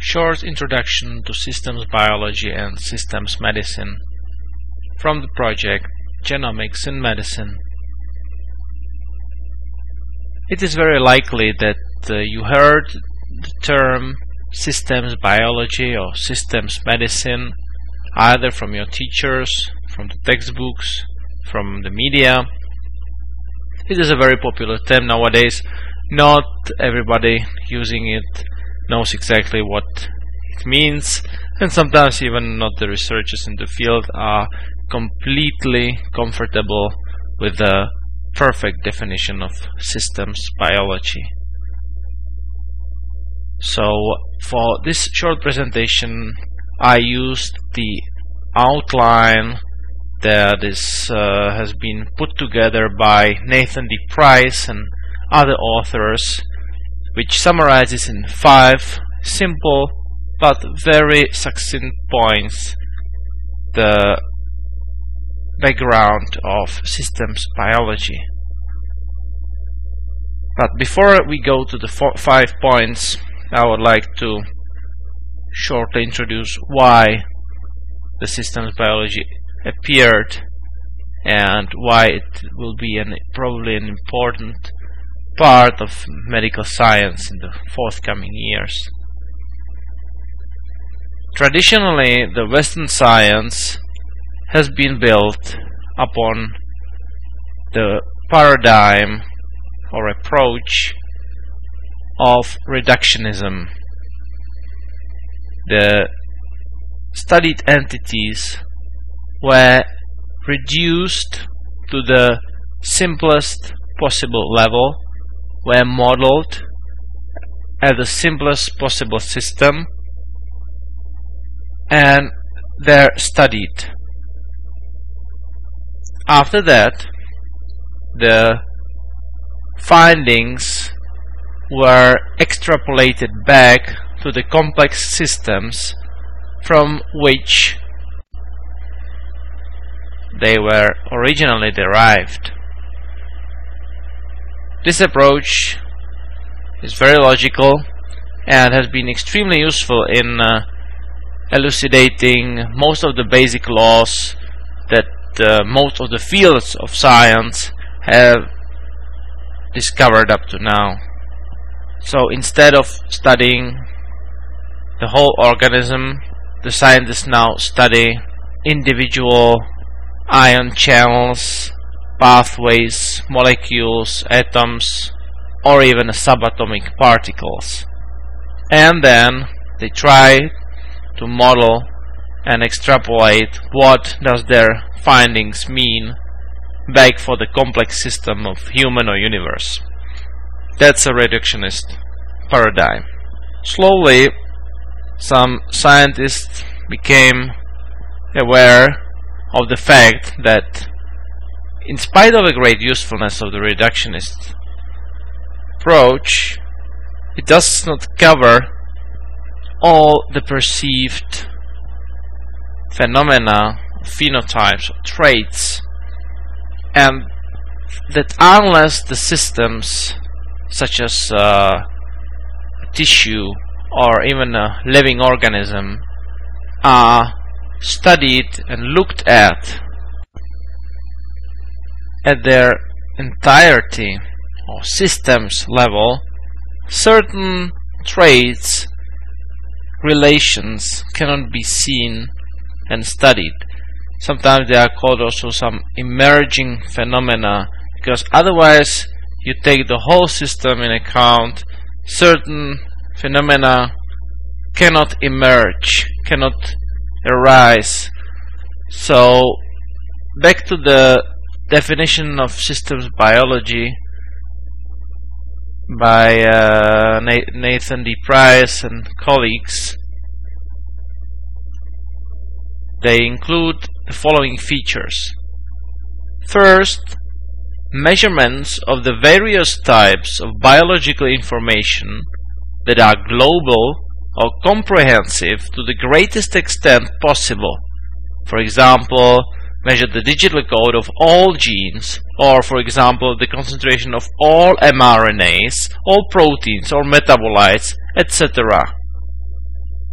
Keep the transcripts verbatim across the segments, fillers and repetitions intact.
Short introduction to systems biology and systems medicine from the project Genomics in Medicine. It is very likely that uh, you heard the term systems biology or systems medicine either from your teachers, from the textbooks, from the media. It is a very popular term nowadays. Not everybody using it knows exactly what it means, and sometimes even not the researchers in the field are completely comfortable with the perfect definition of systems biology. So for this short presentation I used the outline that is uh, has been put together by Nathan D. Price and other authors, which summarizes in five simple but very succinct points the background of systems biology. But before we go to the four, five points, I would like to shortly introduce why the systems biology appeared and why it will be an, probably an important part of medical science in the forthcoming years. Traditionally, the Western science has been built upon the paradigm or approach of reductionism. The studied entities were reduced to the simplest possible level, were modeled at the simplest possible system, and they're studied. After that, the findings were extrapolated back to the complex systems from which they were originally derived. This approach is very logical and has been extremely useful in uh, elucidating most of the basic laws that uh, most of the fields of science have discovered up to now. So instead of studying the whole organism, the scientists now study individual ion channels, pathways, molecules, atoms, or even subatomic particles. And then they try to model and extrapolate what does their findings mean back for the complex system of human or universe. That's a reductionist paradigm. Slowly, some scientists became aware of the fact that in spite of the great usefulness of the reductionist approach, it does not cover all the perceived phenomena, phenotypes, or traits, and that unless the systems such as uh, a tissue or even a living organism are studied and looked at at their entirety or systems level, certain traits, relations cannot be seen and studied. Sometimes they are called also some emerging phenomena, because otherwise you take the whole system in account, certain phenomena cannot emerge, cannot arise. So back to the definition of systems biology by uh, Nathan D. Price and colleagues. They include the following features. First, measurements of the various types of biological information that are global or comprehensive to the greatest extent possible. For example, measure the digital code of all genes, or for example the concentration of all mRNAs, all proteins or metabolites, et cetera.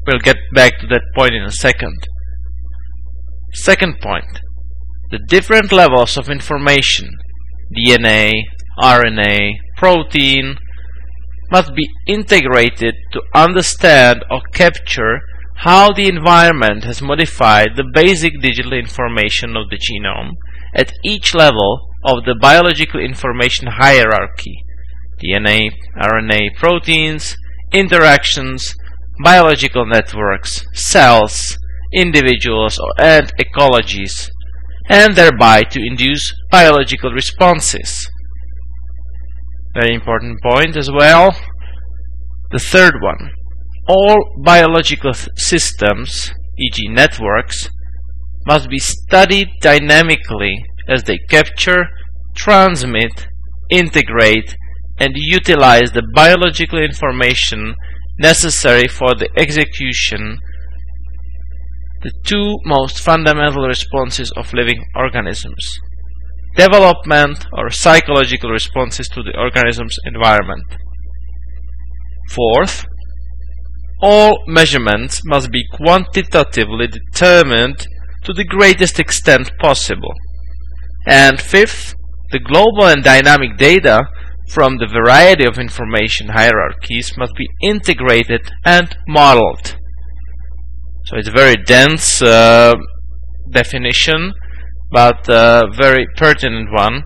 we'll get back to that point in a second. Second point, the different levels of information, D N A, R N A, protein, must be integrated to understand or capture how the environment has modified the basic digital information of the genome at each level of the biological information hierarchy: D N A, R N A, proteins, interactions, biological networks, cells, individuals and ecologies, and thereby to induce biological responses. Very important point as well. The third one, all biological systems, for example networks, must be studied dynamically as they capture, transmit, integrate, and utilize the biological information necessary for the execution, the two most fundamental responses of living organisms: development or psychological responses to the organism's environment. Fourth, all measurements must be quantitatively determined to the greatest extent possible. And fifth, the global and dynamic data from the variety of information hierarchies must be integrated and modeled. So it's a very dense uh, definition, but a very pertinent one.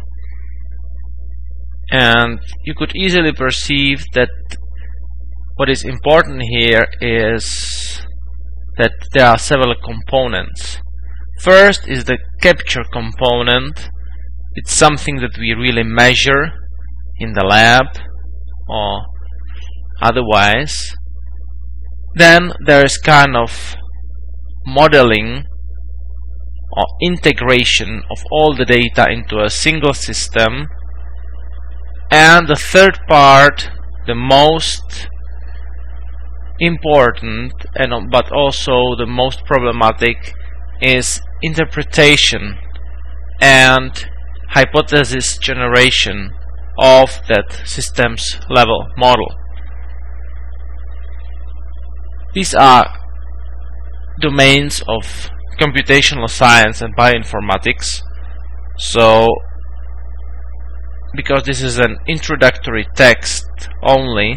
And you could easily perceive that what is important here is that there are several components. First is the capture component. It's something that we really measure in the lab or otherwise. Then there is kind of modeling or integration of all the data into a single system. And the third part, the most important and but also the most problematic, is interpretation and hypothesis generation of that systems level model. These are domains of computational science and bioinformatics. So because this is an introductory text only,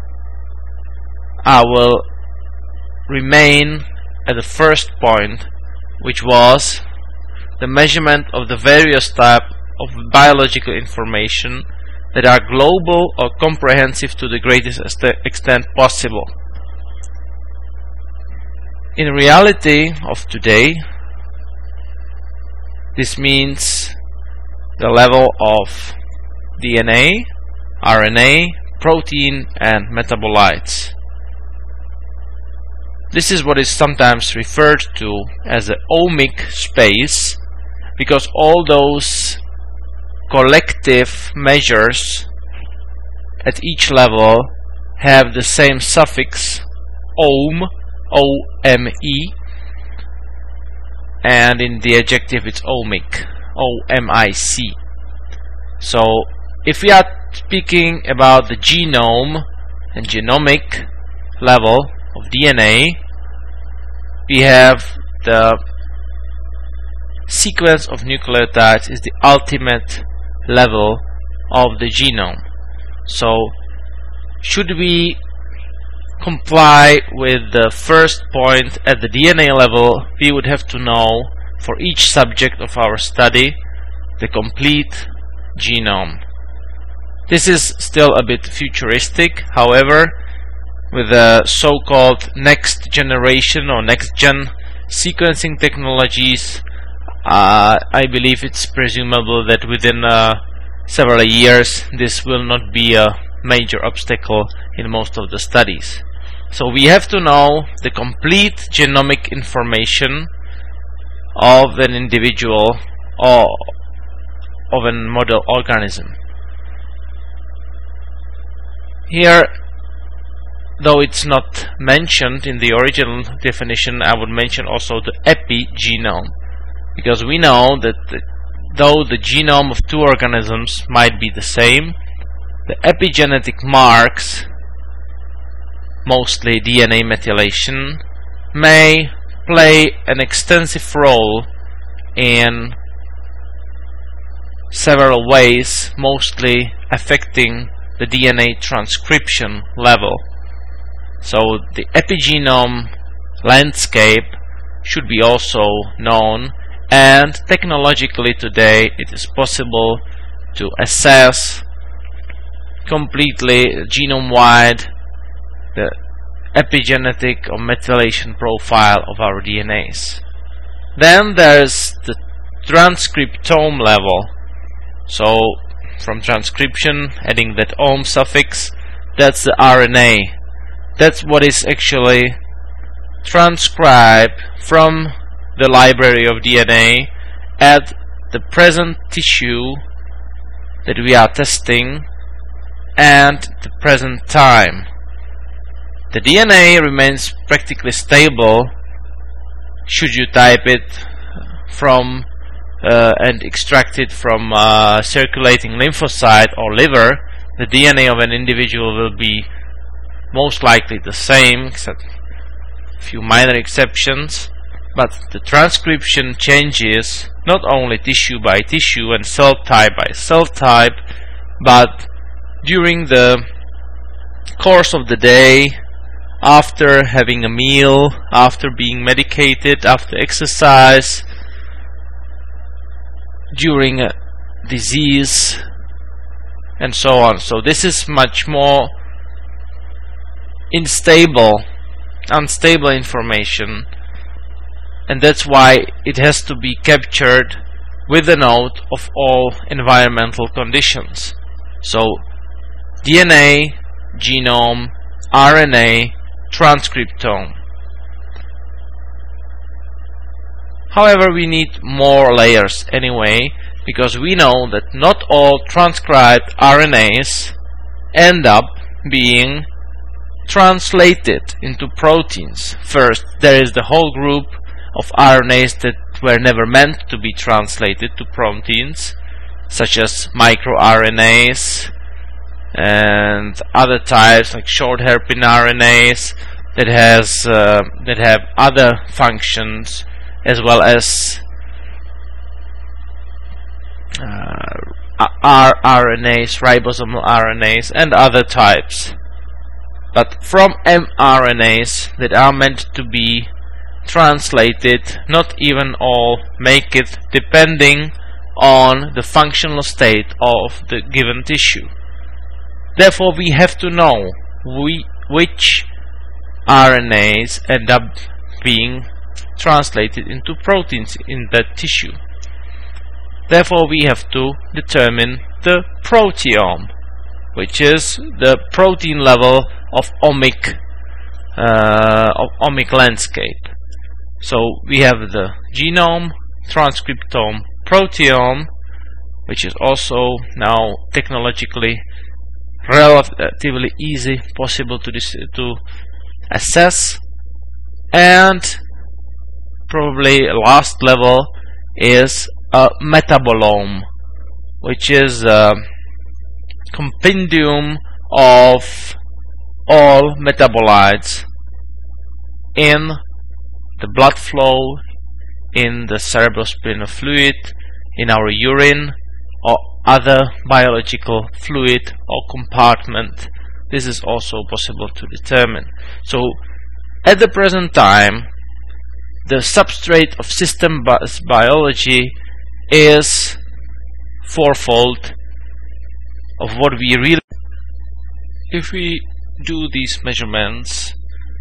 I will remain at the first point, which was the measurement of the various types of biological information that are global or comprehensive to the greatest extent possible. In reality of today, this means the level of D N A, R N A, protein and metabolites. This is what is sometimes referred to as the omic space, because all those collective measures at each level have the same suffix om, O M E, and in the adjective it's omic, O M I C. So if we are speaking about the genome and genomic level of D N A, we have the sequence of nucleotides is the ultimate level of the genome. So should we comply with the first point at the D N A level, we would have to know for each subject of our study the complete genome. This is still a bit futuristic, however, with the so-called next generation or next-gen sequencing technologies, uh, I believe it's presumable that within uh, several years this will not be a major obstacle in most of the studies. So we have to know the complete genomic information of an individual or of a model organism. Here, though it's not mentioned in the original definition, I would mention also the epigenome, because we know that the, though the genome of two organisms might be the same, the epigenetic marks, mostly D N A methylation may play an extensive role in several ways, mostly affecting the D N A transcription level. So the epigenome landscape should be also known, and technologically today it is possible to assess completely genome-wide the epigenetic or methylation profile of our D N As. Then there's the transcriptome level. So from transcription, adding that -ome suffix, that's the R N A. That's what is actually transcribed from the library of D N A at the present tissue that we are testing and the present time. The D N A remains practically stable should you type it from uh, and extract it from uh, circulating lymphocyte or liver. The D N A of an individual will be most likely the same, except a few minor exceptions, but the transcription changes not only tissue by tissue and cell type by cell type, but during the course of the day, after having a meal, after being medicated, after exercise, during a disease, and so on. So this is much more unstable, unstable information, and that's why it has to be captured with a note of all environmental conditions. So D N A, genome, R N A, transcriptome. However, we need more layers anyway, because we know that not all transcribed R N As end up being translated into proteins. First, there is the whole group of R N As that were never meant to be translated to proteins, such as microRNAs and other types like short hairpin R N As that has uh, that have other functions, as well as uh, rRNAs, ribosomal R N As, and other types. But from mRNAs that are meant to be translated, not even all make it, depending on the functional state of the given tissue. Therefore, we have to know we, which R N As end up being translated into proteins in that tissue. Therefore, we have to determine the proteome, which is the protein level of omic uh, of omic landscape. So we have the genome, transcriptome, proteome, which is also now technologically relatively easy, possible to to assess, and probably last level is a metabolome, which is a compendium of all metabolites in the blood flow, in the cerebrospinal fluid, in our urine, or other biological fluid or compartment. This is also possible to determine. So at the present time, the substrate of system bi biology is fourfold of what we really. If we do these measurements,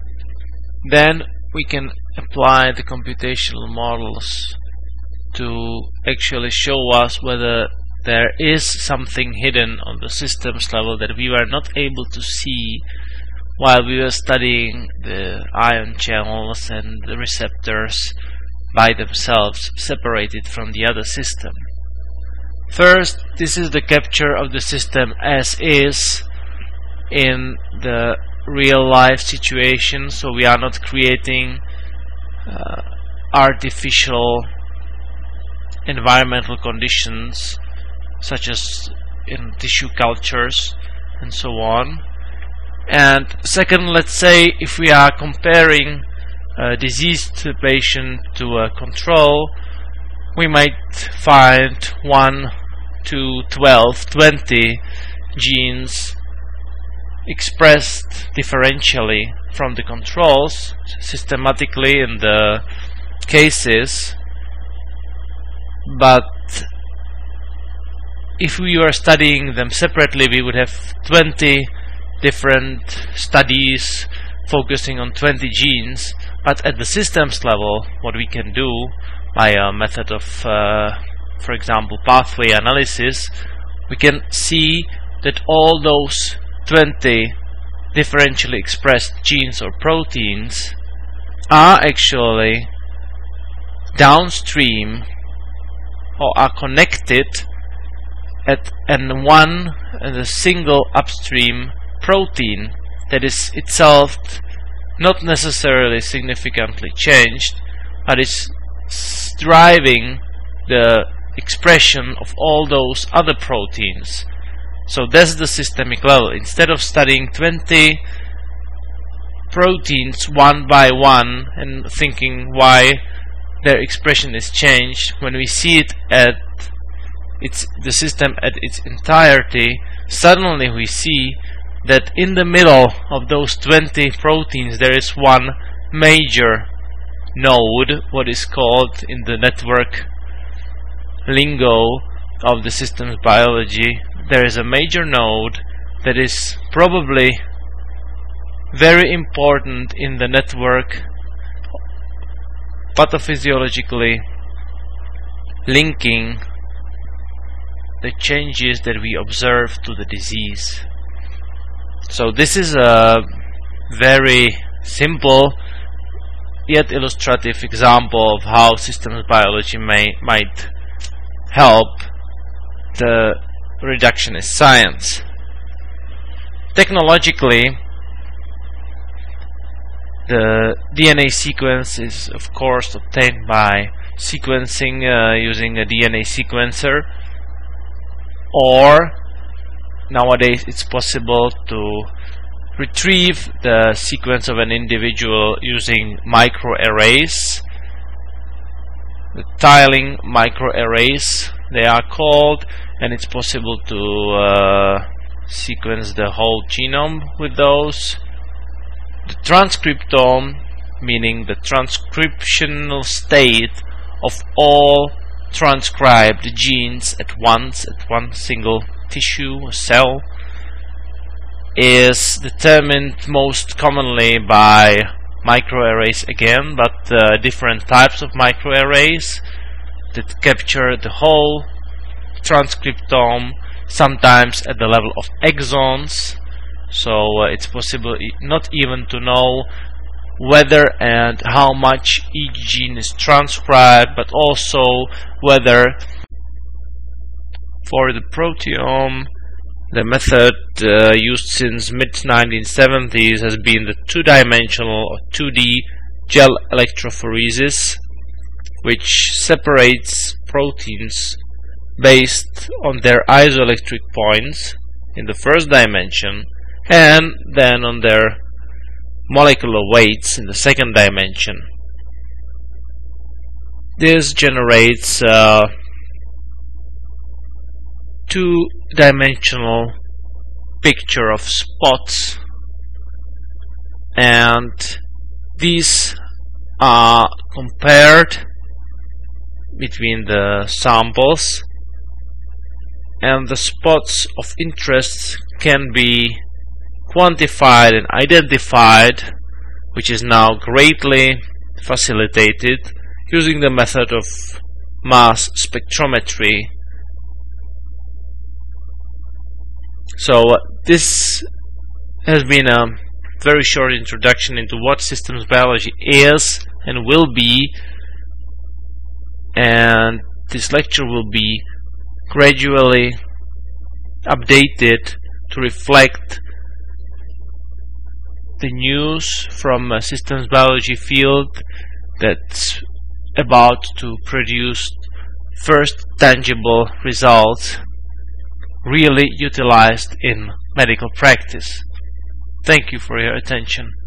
then we can apply the computational models to actually show us whether there is something hidden on the systems level that we were not able to see while we were studying the ion channels and the receptors by themselves, separated from the other system. First, this is the capture of the system as is in the real life situation, so we are not creating uh, artificial environmental conditions such as in tissue cultures and so on. And second, let's say if we are comparing a diseased patient to a control, we might find one, two, twelve, twenty genes expressed differentially from the controls systematically in the cases. But if we were studying them separately, we would have twenty different studies focusing on twenty genes. But at the systems level, what we can do by a method of, uh, for example, pathway analysis, we can see that all those twenty differentially expressed genes or proteins are actually downstream or are connected at and one and a single upstream protein that is itself not necessarily significantly changed, but is driving the expression of all those other proteins. So that's the systemic level. Instead of studying twenty proteins one by one and thinking why their expression is changed, when we see it at its the system at its entirety, suddenly we see that in the middle of those twenty proteins there is one major node, what is called in the network lingo of the systems biology. There is a major node that is probably very important in the network, pathophysiologically linking the changes that we observe to the disease. So this is a very simple yet illustrative example of how systems biology may might help the reductionist science. Technologically, the D N A sequence is of course obtained by sequencing uh, using a D N A sequencer, or nowadays it's possible to retrieve the sequence of an individual using microarrays. The tiling microarrays they are called, and it's possible to uh, sequence the whole genome with those. The transcriptome, meaning the transcriptional state of all transcribed genes at once, at one single tissue or cell, is determined most commonly by microarrays again, but uh, different types of microarrays that capture the whole transcriptome, sometimes at the level of exons. So uh, it's possible e not even to know whether and how much each gene is transcribed, but also whether, for the proteome, the method uh, used since mid nineteen seventies has been the two-dimensional or two D gel electrophoresis, which separates proteins based on their isoelectric points in the first dimension, and then on their molecular weights in the second dimension. This generates a two-dimensional picture of spots, and these are compared between the samples, and the spots of interest can be quantified and identified, which is now greatly facilitated using the method of mass spectrometry. So uh, this has been a very short introduction into what systems biology is and will be, and this lecture will be gradually updated to reflect the news from a systems biology field that's about to produce first tangible results really utilized in medical practice. Thank you for your attention.